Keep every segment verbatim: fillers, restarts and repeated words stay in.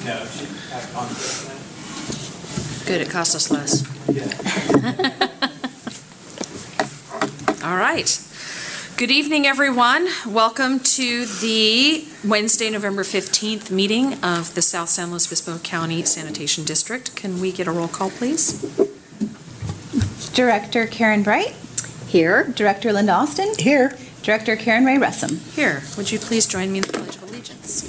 No, she had conflict. Good, it cost us less. Yeah. All right. Good evening, everyone. Welcome to the Wednesday, November fifteenth meeting of the South San Luis Obispo County Sanitation District. Can we get a roll call, please? Director Karen Bright. Here. Director Linda Austin. Here. Director Karen Ray Russum. Here. Would you please join me in the Pledge of Allegiance?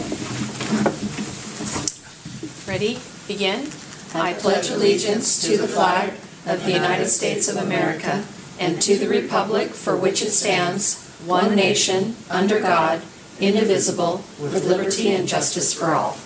Ready? Begin. I pledge allegiance to the flag of the United States of America and to the republic for which it stands, one nation, under God, indivisible, with liberty and justice for all.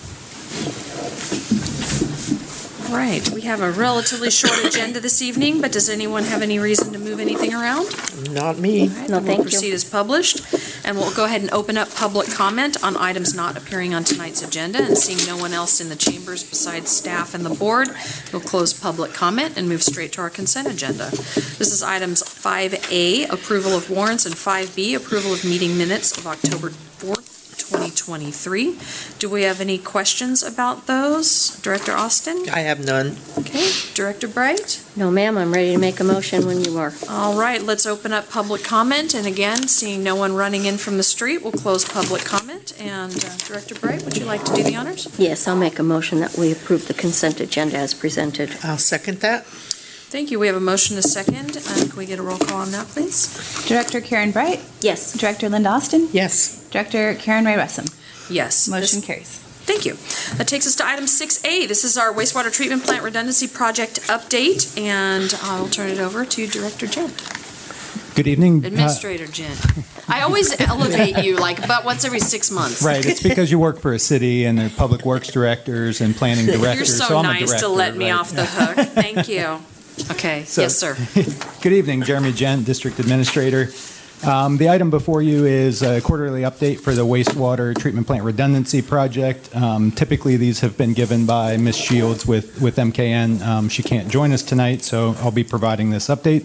All right, we have a relatively short agenda this evening, but does anyone have any reason to move anything around? Not me. All right, no, then thank we'll proceed you. as published, and we'll go ahead and open up public comment on items not appearing on tonight's agenda. And seeing no one else in the chambers besides staff and the board, we'll close public comment and move straight to our consent agenda. This is items five A, approval of warrants, and five B, approval of meeting minutes of October fourth, twenty twenty-three. Do we have any questions about those? Director Austin? I have none. Okay. Director Bright? No, ma'am. I'm ready to make a motion when you are. All right. Let's open up public comment. And again, seeing no one running in from the street, we'll close public comment. And uh, Director Bright, would you like to do the honors? Yes, I'll make a motion that we approve the consent agenda as presented. I'll second that. Thank you. We have a motion and a second. Uh, can we get a roll call on that, please? Director Karen Bright. Yes. Director Linda Austin. Yes. Director Karen Ray Russum. Yes. Motion this, carries. Thank you. That takes us to item six A. This is our wastewater treatment plant redundancy project update, and I'll turn it over to Director Gent. Good evening. Administrator uh, Gent. I always elevate you like about once every six months. Right. It's because you work for a city and they're public works directors and planning directors. You're so, so I'm nice a director, to let me right? off the hook. Thank you. Okay. So, yes, sir. Good evening. Jeremy Gent, District Administrator. Um, the item before you is a quarterly update for the wastewater treatment plant redundancy project. Um, typically, these have been given by Miz Shields with, with M K N. Um, she can't join us tonight, so I'll be providing this update.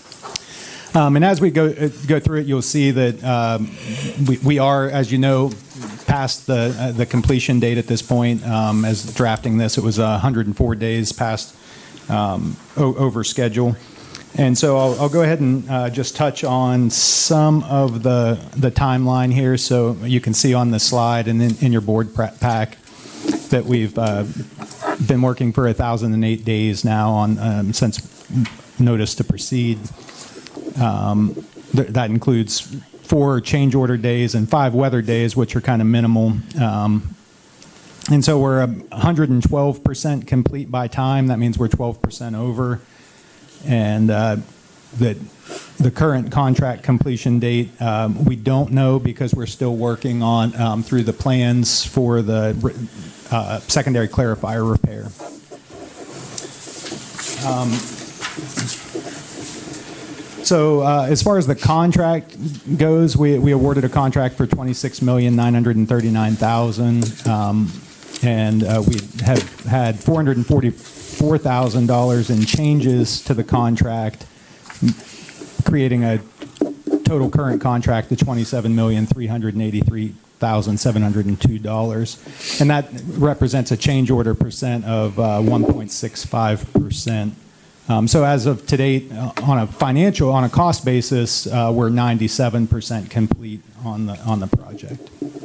Um, and as we go uh, go through it, you'll see that um, we, we are, as you know, past the uh, the completion date at this point. Um, as drafting this, it was uh, one hundred four days past um, o- over schedule. And so I'll, I'll go ahead and uh, just touch on some of the the timeline here, so you can see on the slide and in, in your board pack that we've uh, been working for one thousand eight days now on um, since notice to proceed. Um, th- that includes four change order days and five weather days, which are kind of minimal. Um, and so we're one hundred twelve percent complete by time. That means we're twelve percent over. And uh, the, the current contract completion date, um, we don't know because we're still working on um, through the plans for the uh, secondary clarifier repair. Um, so uh, as far as the contract goes, we, we awarded a contract for twenty-six million nine hundred thirty-nine thousand dollars, um, and uh, we have had four hundred forty-four thousand dollars in changes to the contract, creating a total current contract of twenty-seven million three hundred eighty-three thousand seven hundred two dollars. And that represents a change order percent of uh, one point six five percent. Um, so as of today, uh, on a financial, on a cost basis, uh, we're ninety-seven percent complete on the on the project.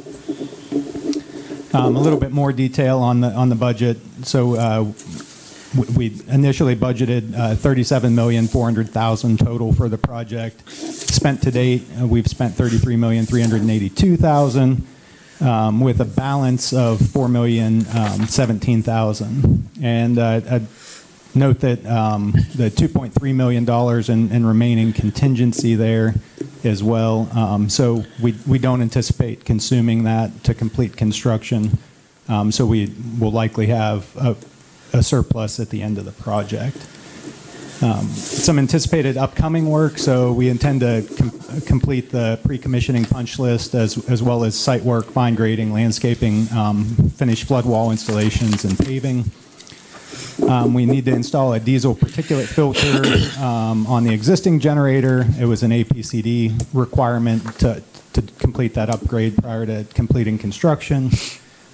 Um, a little bit more detail on the on the budget. So uh, we initially budgeted uh, thirty-seven million four hundred thousand total for the project. Spent to date, uh, we've spent thirty-three million three hundred eighty-two thousand, um, with a balance of four million seventeen thousand. And uh, a note that um, the two point three million dollars in, in remaining contingency there as well. Um, so we we don't anticipate consuming that to complete construction. Um, so we will likely have a a surplus at the end of the project. Um, some anticipated upcoming work, so we intend to com- complete the pre-commissioning punch list as, as well as site work, fine grading, landscaping, um, finished flood wall installations, and paving. Um, we need to install a diesel particulate filter um, on the existing generator. It was an A P C D requirement to, to complete that upgrade prior to completing construction.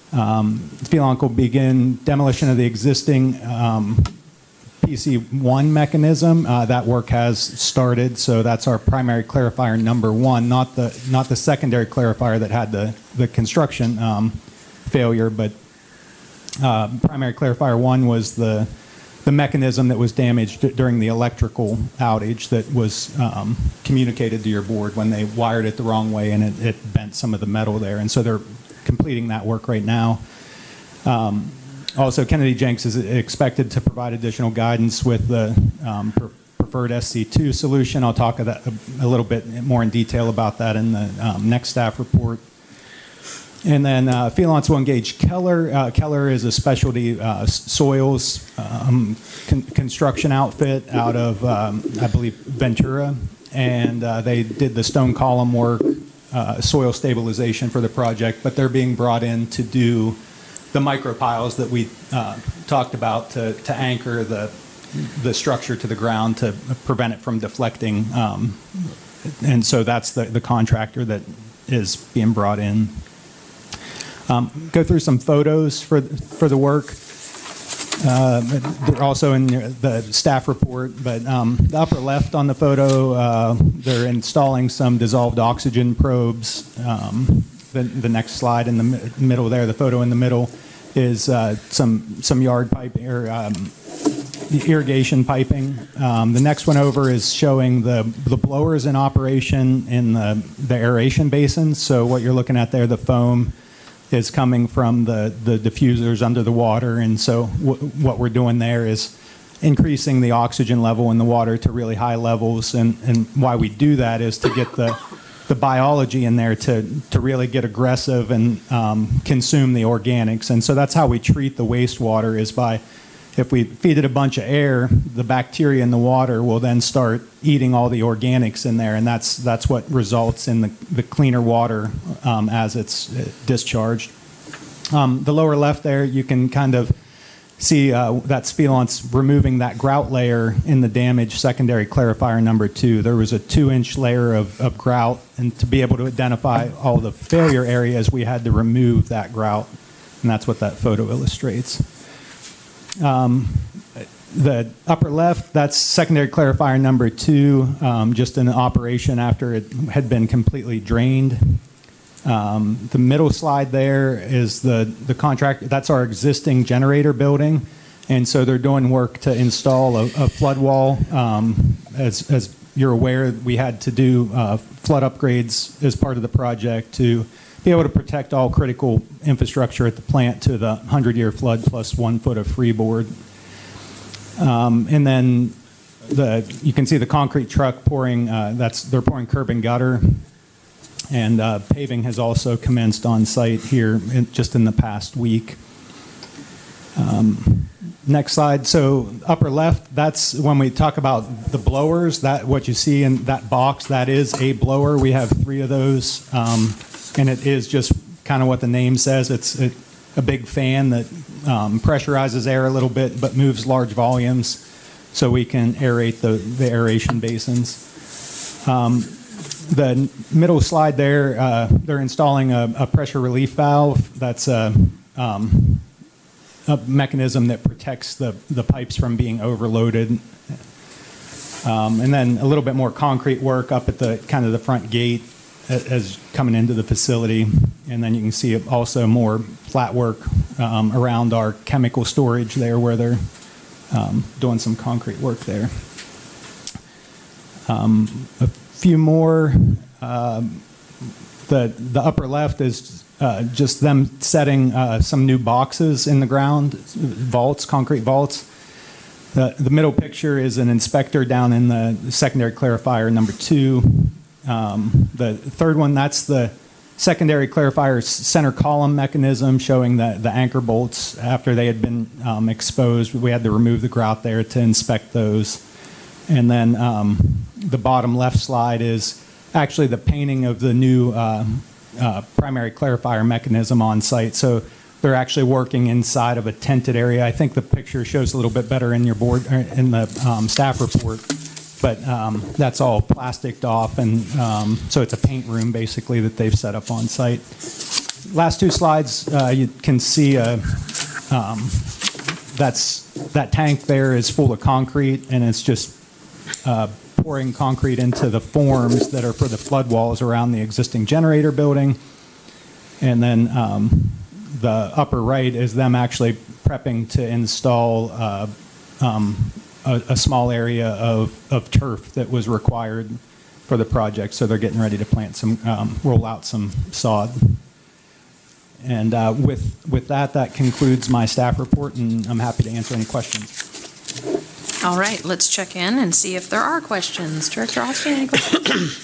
Um, Feelonk will begin demolition of the existing um, P C one mechanism. Uh, that work has started, so that's our primary clarifier number one, not the not the secondary clarifier that had the the construction um, failure, but uh, primary clarifier one was the the mechanism that was damaged during the electrical outage that was um, communicated to your board when they wired it the wrong way, and it, it bent some of the metal there, and so they're completing that work right now. Um, Also, Kennedy Jenks is expected to provide additional guidance with the um, pre preferred S C two solution. I'll talk a, a little bit more in detail about that in the um, next staff report. And then uh, Feelonks will engage Keller. Uh, Keller is a specialty uh, soils um, con construction outfit out of, um, I believe, Ventura. And uh, they did the stone column work, uh, soil stabilization for the project, but they're being brought in to do the micropiles that we uh, talked about to, to anchor the, the structure to the ground to prevent it from deflecting. Um, and so that's the, the contractor that is being brought in. Um, go through some photos for, for the work. Uh, they're also in the staff report, but um, the upper left on the photo, uh, they're installing some dissolved oxygen probes. Um, the, the next slide in the mi middle there, the photo in the middle, is uh, some some yard pipe or um, irrigation piping. Um, the next one over is showing the the blowers in operation in the the aeration basins. So what you're looking at there, the foam is coming from the the diffusers under the water, and so w what we're doing there is increasing the oxygen level in the water to really high levels. And and why we do that is to get the the biology in there to, to really get aggressive and um, consume the organics. And so that's how we treat the wastewater, is by, if we feed it a bunch of air, the bacteria in the water will then start eating all the organics in there, and that's, that's what results in the, the cleaner water um, as it's discharged. Um, the lower left there, you can kind of see uh, that's Feelonks removing that grout layer in the damaged secondary clarifier number two. There was a two-inch layer of, of grout, and to be able to identify all the failure areas, we had to remove that grout, and that's what that photo illustrates. Um, the upper left, that's secondary clarifier number two, um, just in operation after it had been completely drained. Um, the middle slide there is the, the contract. That's our existing generator building. And so they're doing work to install a, a flood wall. Um, as, as you're aware, we had to do uh, flood upgrades as part of the project to be able to protect all critical infrastructure at the plant to the hundred-year flood plus one foot of freeboard. Um, and then the, you can see the concrete truck pouring, uh, that's, they're pouring curb and gutter. And uh, paving has also commenced on site here in, just in the past week. Um, next slide. So upper left, that's when we talk about the blowers. That what you see in that box, that is a blower. We have three of those, um, and it is just kind of what the name says. It's a, a big fan that um, pressurizes air a little bit, but moves large volumes, so we can aerate the, the aeration basins. Um, The middle slide there, uh, they're installing a, a pressure relief valve. That's a, um, a mechanism that protects the, the pipes from being overloaded. Um, and then a little bit more concrete work up at the kind of the front gate as, as coming into the facility. And then you can see also more flat work um, around our chemical storage there, where they're um, doing some concrete work there. Um, a few more. Uh, the the upper left is uh, just them setting uh, some new boxes in the ground, vaults, concrete vaults. The, the middle picture is an inspector down in the secondary clarifier number two. Um, the third one, that's the secondary clarifier center column mechanism, showing the, the anchor bolts after they had been um, exposed. We had to remove the grout there to inspect those. And then um, the bottom left slide is actually the painting of the new uh, uh, primary clarifier mechanism on site. So they're actually working inside of a tented area. I think the picture shows a little bit better in your board, in the um, staff report, but um, that's all plasticed off, and um, so it's a paint room basically that they've set up on site. last two slides, uh, you can see uh, um, that's that tank there is full of concrete, and it's just uh, pouring concrete into the forms that are for the flood walls around the existing generator building. And then um, the upper right is them actually prepping to install uh, um, a, a small area of, of turf that was required for the project. So they're getting ready to plant some, um, roll out some sod. And uh, with, with that, that concludes my staff report, and I'm happy to answer any questions. All right, let's check in and see if there are questions. Director Austin, any questions?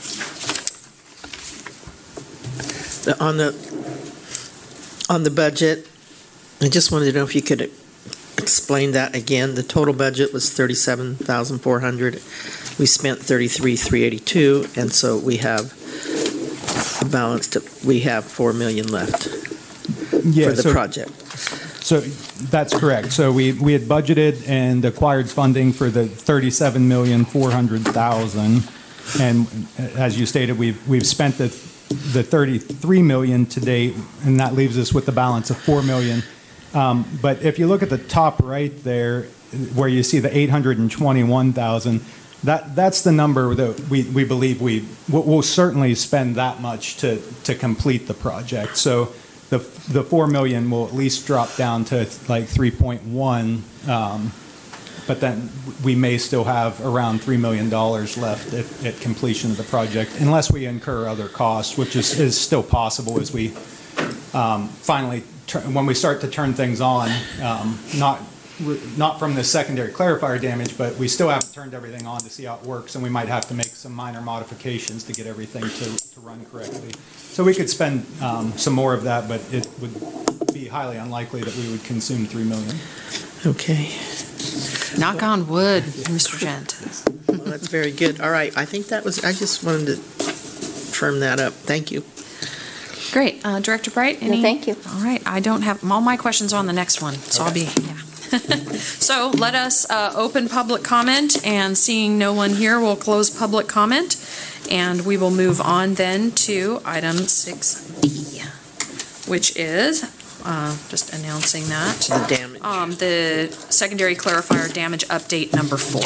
On the, on the budget, I just wanted to know if you could explain that again. The total budget was thirty-seven thousand four hundred dollars. We spent thirty-three thousand three hundred eighty-two dollars, and so we have a balance to, we have four million dollars left Yeah, for the so, project. So that's correct. So we, we had budgeted and acquired funding for the thirty-seven million four hundred thousand dollars. And as you stated, we've, we've spent the, the thirty-three million dollars to date, and that leaves us with the balance of four million dollars. Um, but if you look at the top right there, where you see the eight hundred twenty-one thousand dollars, that, that's the number that we, we believe we we'll, we'll certainly spend that much to, to complete the project. So the, the four million dollars will at least drop down to like three point one, um, but then we may still have around three million dollars left at, at completion of the project, unless we incur other costs, which is, is still possible as we um, finally, when we start to turn things on, um, not not from the secondary clarifier damage, but we still haven't turned everything on to see how it works, and we might have to make some minor modifications to get everything to, to run correctly. So we could spend um, some more of that, but it would be highly unlikely that we would consume three million dollars. Okay. Knock on wood, Mister Gent. Well, that's very good. All right. I think that was, I just wanted to firm that up. Thank you. Great. Uh, Director Bright, any? No, thank you. All right. I don't have, all my questions are on the next one, so I'll be, yeah. So let us uh, open public comment, and seeing no one here, we'll close public comment, and we will move on then to item six B, which is, uh, just announcing that, The damage. um, the secondary clarifier damage update number four.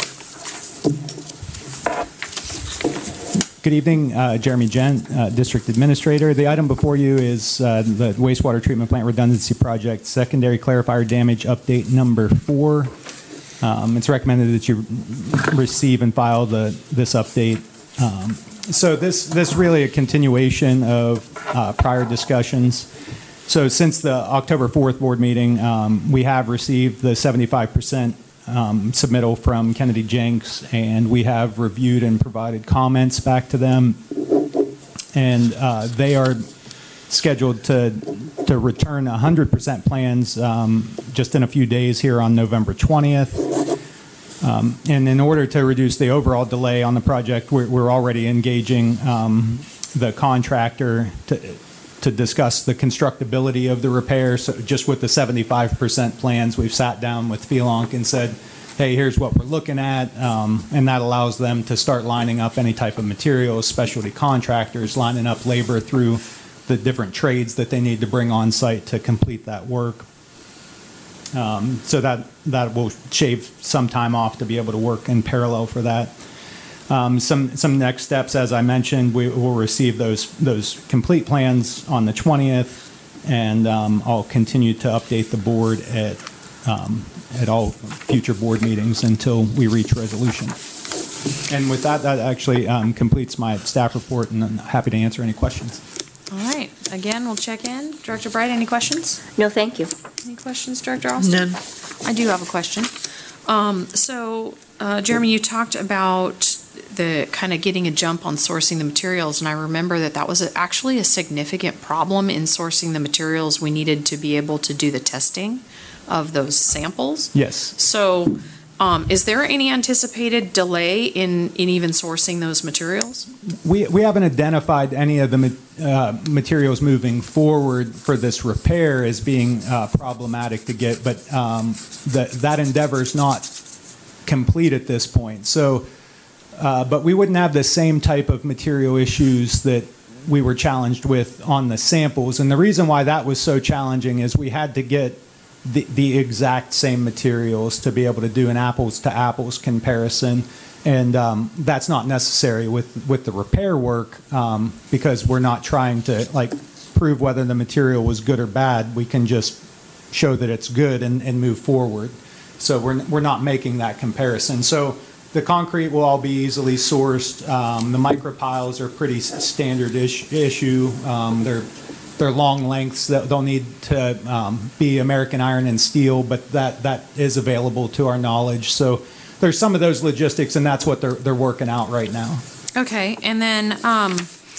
Good evening, uh, Jeremy Gent, uh, District Administrator. The item before you is uh, the wastewater treatment plant redundancy project, secondary clarifier damage update number four. Um, it's recommended that you receive and file the this update. Um, so this this really a continuation of uh, prior discussions. So since the October fourth board meeting, um, we have received the seventy-five percent Um, submittal from Kennedy Jenks, and we have reviewed and provided comments back to them, and uh, they are scheduled to to return one hundred percent plans um, just in a few days here on November twentieth. Um, and in order to reduce the overall delay on the project, we're, we're already engaging um, the contractor to to discuss the constructability of the repair. So just with the seventy-five percent plans, we've sat down with Felonk and said, hey, here's what we're looking at. Um, and that allows them to start lining up any type of materials, specialty contractors, lining up labor through the different trades that they need to bring on site to complete that work. Um, so that, that will shave some time off to be able to work in parallel for that. Um, some some next steps, as I mentioned, we will receive those those complete plans on the twentieth, and um, I'll continue to update the board at um, at all future board meetings until we reach resolution. And with that, that actually um, completes my staff report, and I'm happy to answer any questions. All right. Again, we'll check in. Director Bright, any questions? No, thank you. Any questions, Director Austin? None. I do have a question. Um, so, uh, Jeremy, you talked about the kind of getting a jump on sourcing the materials, and I remember that that was a, actually a significant problem in sourcing the materials we needed to be able to do the testing of those samples. Yes. So, um, is there any anticipated delay in, in even sourcing those materials? We, we haven't identified any of the uh, materials moving forward for this repair as being uh, problematic to get, but um, the, that endeavor is not complete at this point. So, uh, but we wouldn't have the same type of material issues that we were challenged with on the samples. And the reason why that was so challenging is we had to get the, the exact same materials to be able to do an apples to apples comparison. And um, that's not necessary with, with the repair work um, because we're not trying to like prove whether the material was good or bad. We can just show that it's good and, and move forward. So we're, we're not making that comparison. So the concrete will all be easily sourced. Um, the micropiles are pretty standard ish, issue. Um, they're, they're long lengths that they'll need to um, be American iron and steel, but that, that is available to our knowledge. So there's some of those logistics, and that's what they're, they're working out right now. Okay, and then um,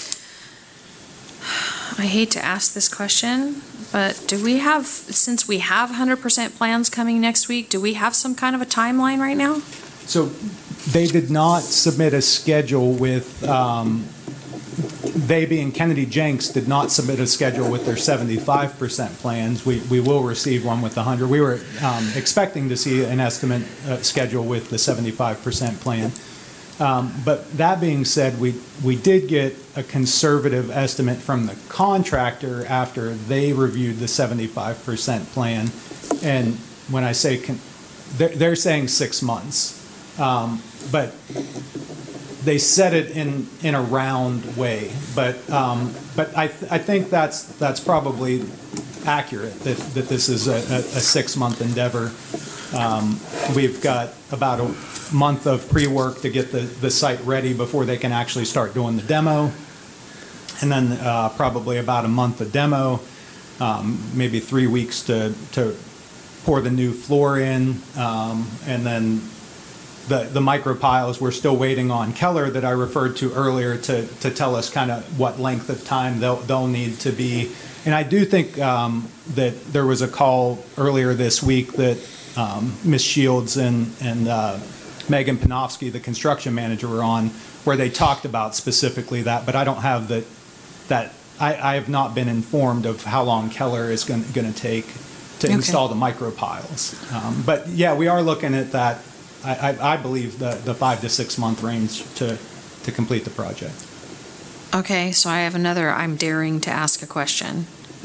I hate to ask this question, but do we have, since we have one hundred percent plans coming next week, do we have some kind of a timeline right now? So they did not submit a schedule with, um, they being Kennedy Jenks did not submit a schedule with their seventy-five percent plans. We, we will receive one with the one hundred. We were um, expecting to see an estimate uh, schedule with the seventy-five percent plan. Um, but that being said, we, we did get a conservative estimate from the contractor after they reviewed the seventy-five percent plan. And when I say, con they're, they're saying six months. Um, but they said it in, in a round way. But, um, but I, th I think that's, that's probably accurate, that, that this is a, a, a six-month endeavor. Um, we've got about a month of pre-work to get the, the site ready before they can actually start doing the demo. And then uh, probably about a month of demo, um, maybe three weeks to, to pour the new floor in. Um, and then the, the micro piles, we're still waiting on Keller that I referred to earlier to, to tell us kind of what length of time they'll, they'll need to be. And I do think um, that there was a call earlier this week that um, Miz Shields and, and uh, Megan Panofsky, the construction manager, were on, where they talked about specifically that, but I don't have the, that, I, I have not been informed of how long Keller is going to take to Okay. install the micro piles. Um, but yeah, we are looking at that, I, I, I believe, the, the five to six month range to, to complete the project. Okay, so I have another, I'm daring to ask a question.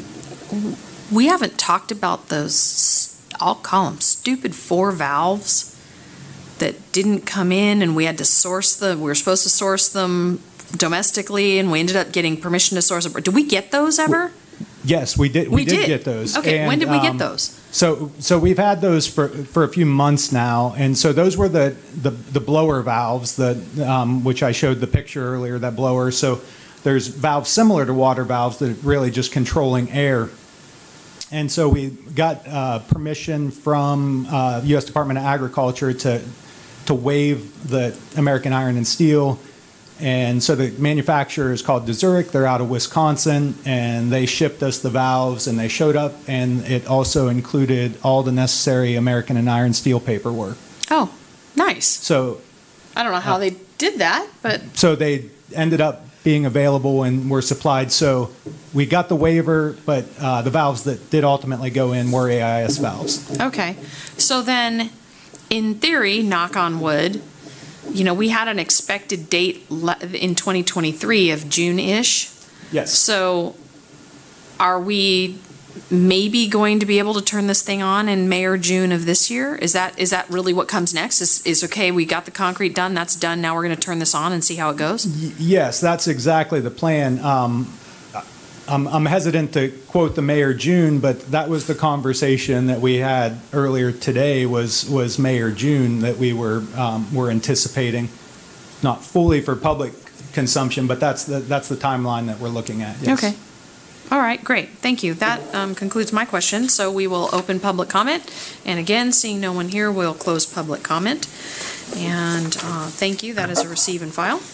We haven't talked about those, I'll call them stupid four valves that didn't come in, and we had to source them. We were supposed to source them domestically, and we ended up getting permission to source them. Did we get those ever? Yes, we did. We, We did, did. get those. Okay, And, when did we get um, those? So, so we've had those for for a few months now, and so those were the the, the blower valves, the um, which I showed the picture earlier. That blower. So there's valves similar to water valves that are really just controlling air. And so we got uh, permission from uh, U S Department of Agriculture to to waive the American Iron and Steel. And so the manufacturer is called DeZurich. They're out of Wisconsin, and they shipped us the valves, and they showed up, and it also included all the necessary American and Iron Steel paperwork. Oh, nice. So, I don't know how they did that, but so they ended up being available and were supplied. So we got the waiver, but uh, the valves that did ultimately go in were A I S valves. okay. So then, in theory, knock on wood, you know, we had an expected date le- in twenty twenty-three of June-ish. Yes. So are we maybe going to be able to turn this thing on in May or June of this year? Is that is that really what comes next? Is, is okay, we got the concrete done, that's done, now we're going to turn this on and see how it goes? Y- Yes, that's exactly the plan. Um, I'm, I'm hesitant to quote the May or June, but that was the conversation that we had earlier today was, was May or June that we were, um, were anticipating, not fully for public consumption, but that's the, that's the timeline that we're looking at. Yes. Okay. All right, great. Thank you. That um, concludes my question. So we will open public comment. And again, seeing no one here, we'll close public comment. And uh, thank you. That is a receive and file.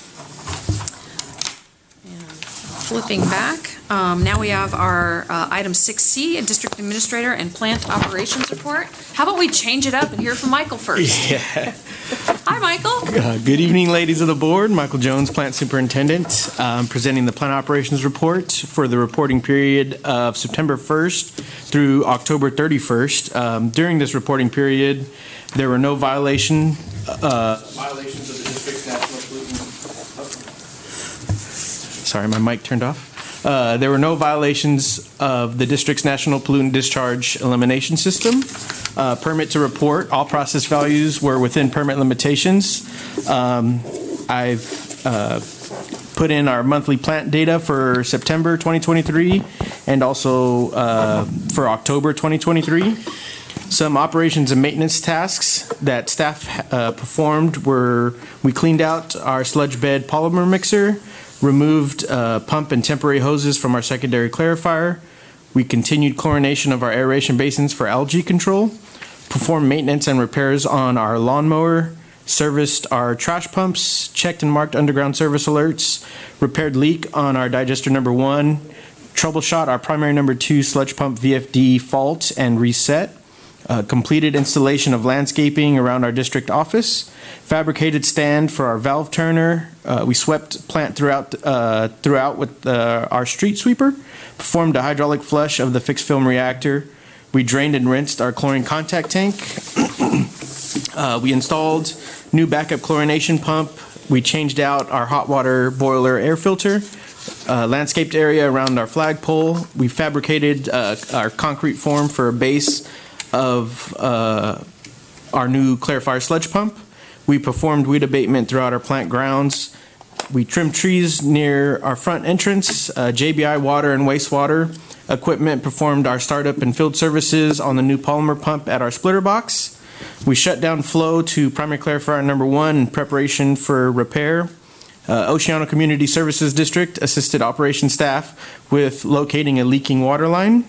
And flipping back, um, now we have our uh, item six C, a district administrator and plant operations report. How about we change it up and hear from Michael first? Yeah. Hi, Michael. Uh, good evening, ladies of the board. Michael Jones, Plant Superintendent, um, presenting the Plant Operations Report for the reporting period of September first through October thirty-first. Um, during this reporting period, there were no violation, uh, violations of the district's national pollutant. sorry, my mic turned off. Uh, there were no violations of the district's national pollutant discharge elimination system. Uh, permit to report, all process values were within permit limitations. Um, I've uh, put in our monthly plant data for September twenty twenty-three and also uh, for October twenty twenty-three. Some operations and maintenance tasks that staff uh, performed were we cleaned out our sludge bed polymer mixer, removed uh, pump and temporary hoses from our secondary clarifier. We continued chlorination of our aeration basins for algae control, performed maintenance and repairs on our lawnmower, serviced our trash pumps, checked and marked underground service alerts, repaired leak on our digester number one, troubleshot our primary number two sludge pump V F D fault and reset, uh, completed installation of landscaping around our district office, fabricated stand for our valve turner. Uh, we swept plant throughout uh, throughout with uh, our street sweeper, performed a hydraulic flush of the fixed film reactor. We drained and rinsed our chlorine contact tank. uh, we installed new backup chlorination pump. We changed out our hot water boiler air filter. Uh, landscaped area around our flagpole. We fabricated uh, our concrete form for a base of uh, our new clarifier sludge pump. We performed weed abatement throughout our plant grounds. We trimmed trees near our front entrance. Uh, J B I water and wastewater equipment performed our startup and field services on the new polymer pump at our splitter box. We shut down flow to primary clarifier number one in preparation for repair. Uh, Oceano Community Services District assisted operations staff with locating a leaking water line.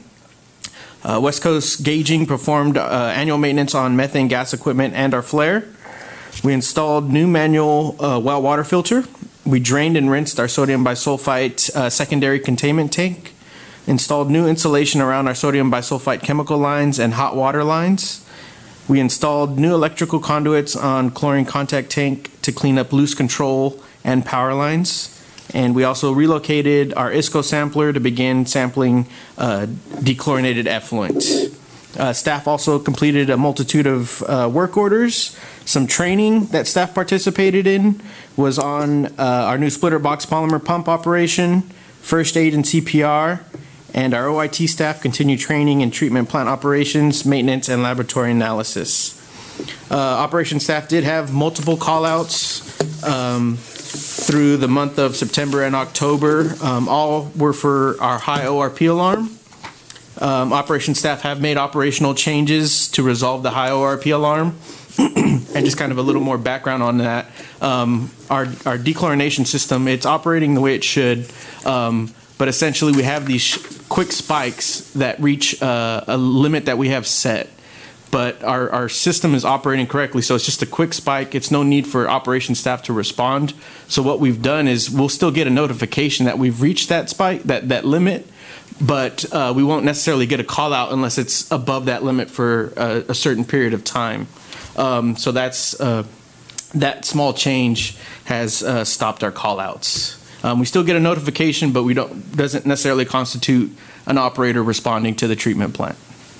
Uh, West Coast Gauging performed uh, annual maintenance on methane gas equipment and our flare. We installed new manual uh, well water filter. We drained and rinsed our sodium bisulfite uh, secondary containment tank. Installed new insulation around our sodium bisulfite chemical lines and hot water lines. We installed new electrical conduits on chlorine contact tank to clean up loose control and power lines. And we also relocated our I S C O sampler to begin sampling uh, dechlorinated effluent. Uh, staff also completed a multitude of uh, work orders. Some training that staff participated in was on uh, our new splitter box polymer pump operation, first aid and C P R, and our O I T staff continued training in treatment plant operations, maintenance, and laboratory analysis. Uh, operations staff did have multiple call-outs um, through the month of September and October. Um, all were for our high O R P alarm. Um, operations staff have made operational changes to resolve the high O R P alarm. And just kind of a little more background on that. Um, our, our dechlorination system, it's operating the way it should, um, but essentially we have these sh- quick spikes that reach uh, a limit that we have set. But our, our system is operating correctly, so it's just a quick spike. It's no need for operations staff to respond. So what we've done is we'll still get a notification that we've reached that spike, that, that limit, but uh, we won't necessarily get a call out unless it's above that limit for a, a certain period of time. Um, so that's uh, that small change has uh, stopped our call outs. Um, we still get a notification, but we don't doesn't necessarily constitute an operator responding to the treatment plant.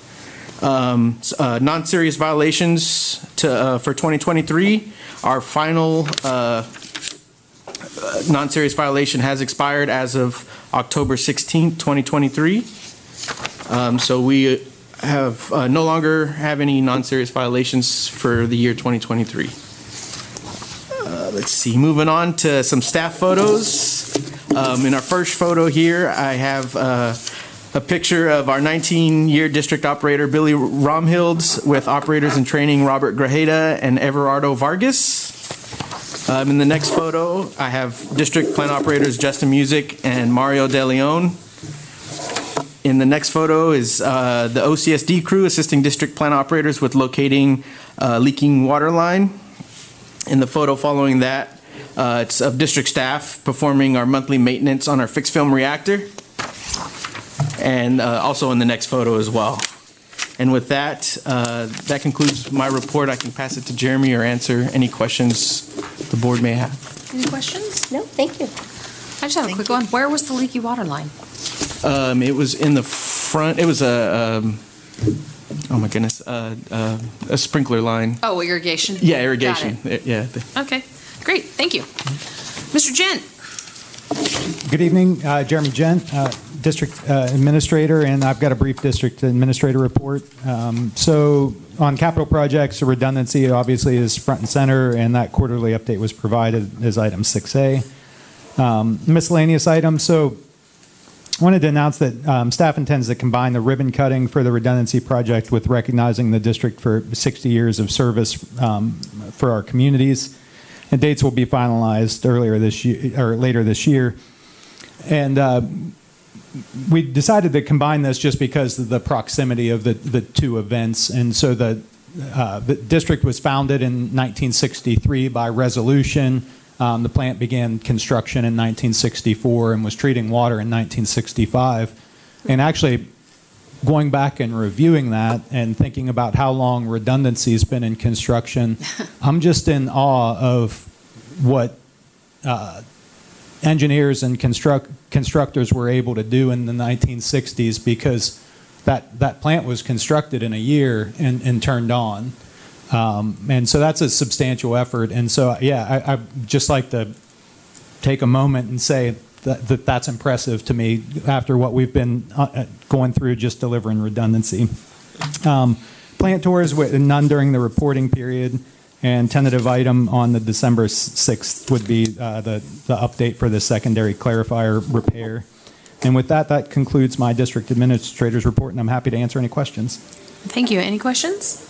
Um, uh, non-serious violations to, uh, for twenty twenty-three. Our final uh, uh, non-serious violation has expired as of October sixteenth, twenty twenty-three. Um, so we have uh, no longer have any non-serious violations for the year twenty twenty-three. Uh, let's see, moving on to some staff photos. Um, in our first photo here, I have uh, a picture of our nineteen-year district operator, Billy Romhilds, with operators in training, Robert Grajeda and Everardo Vargas. Um, in the next photo, I have district plant operators, Justin Music and Mario De Leon. In the next photo is uh, the O C S D crew assisting district plant operators with locating uh, leaking water line. In the photo following that, uh, it's of district staff performing our monthly maintenance on our fixed film reactor. And uh, also in the next photo as well. And with that, uh, that concludes my report. I can pass it to Jeremy or answer any questions the board may have. Any questions? No, thank you. I just have a quick one. Where was the leaky water line? Um, it was in the front. It was a, um, oh my goodness, uh, uh, a sprinkler line. Oh, irrigation? Yeah, irrigation. Got it. Yeah. Okay, great. Thank you. Mister Gent. Good evening, uh, Jeremy Gent, uh, District uh, Administrator, and I've got a brief District Administrator report. Um, so on capital projects, redundancy obviously is front and center, and that quarterly update was provided as item six A. Um, miscellaneous items, so I wanted to announce that um, staff intends to combine the ribbon cutting for the redundancy project with recognizing the district for sixty years of service um, for our communities. And dates will be finalized earlier this year or later this year. And uh, we decided to combine this just because of the proximity of the, the two events. And so the, uh, the district was founded in nineteen sixty-three by resolution. Um, the plant began construction in nineteen sixty-four and was treating water in nineteen sixty-five. And actually, going back and reviewing that and thinking about how long redundancy has been in construction, I'm just in awe of what uh, engineers and construct, constructors were able to do in the nineteen sixties, because that, that plant was constructed in a year and, and turned on. Um, and so that's a substantial effort. And so, yeah, I, I'd just like to take a moment and say that, that that's impressive to me after what we've been uh, going through just delivering redundancy. Um, plant tours, none during the reporting period, and tentative item on the December sixth would be uh, the, the update for the secondary clarifier repair. And with that, that concludes my district administrator's report, and I'm happy to answer any questions. Thank you. Any questions?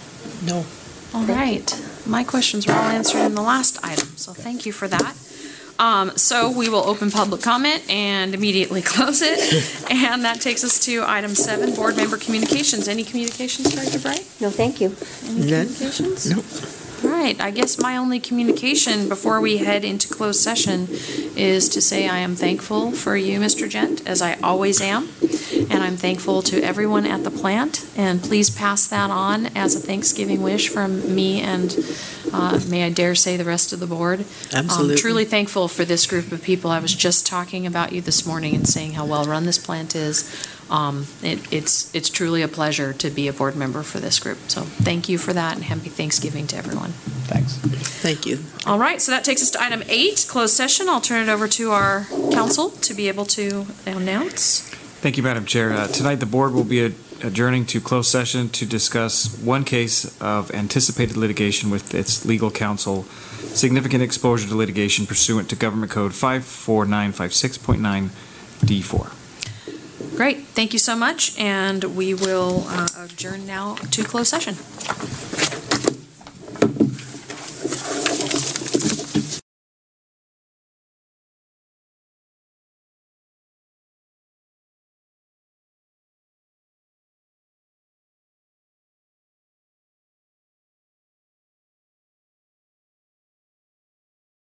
No. All right. My questions were all answered in the last item, so thank you for that. Um, so we will open public comment and immediately close it. And that takes us to item seven, board member communications. Any communications, Director Bright? No, thank you. Any None. communications? Nope. All right. I guess my only communication before we head into closed session is to say I am thankful for you, Mister Gent, as I always am. And I'm thankful to everyone at the plant. And please pass that on as a Thanksgiving wish from me and uh, may I dare say the rest of the board. Absolutely. Um, truly thankful for this group of people. I was just talking about you this morning and saying how well run this plant is. Um, it, it's it's truly a pleasure to be a board member for this group. So thank you for that, and happy Thanksgiving to everyone. Thanks. Thank you. All right, so that takes us to item eight, closed session. I'll turn it over to our council to be able to announce. Thank you, Madam Chair. Uh, tonight, the board will be adjourning to closed session to discuss one case of anticipated litigation with its legal counsel, significant exposure to litigation pursuant to Government Code five four nine five six point nine D four. Great, thank you so much, and we will uh, adjourn now to closed session.